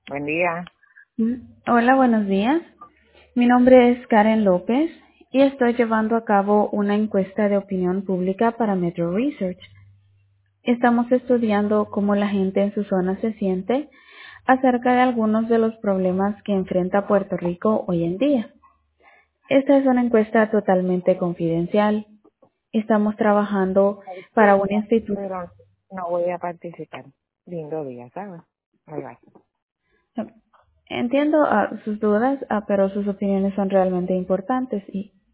Buen día. Hola, buenos días. Mi nombre es Karen López y estoy llevando a cabo una encuesta de opinión pública para Metro Research. Estamos estudiando cómo la gente en su zona se siente acerca de algunos de los problemas que enfrenta Puerto Rico hoy en día. Esta es una encuesta totalmente confidencial. Estamos trabajando para un Disculpa, instituto. pero no voy a participar. Lindo día, ¿sabes? Bye bye. Entiendo sus dudas, pero sus opiniones son realmente importantes y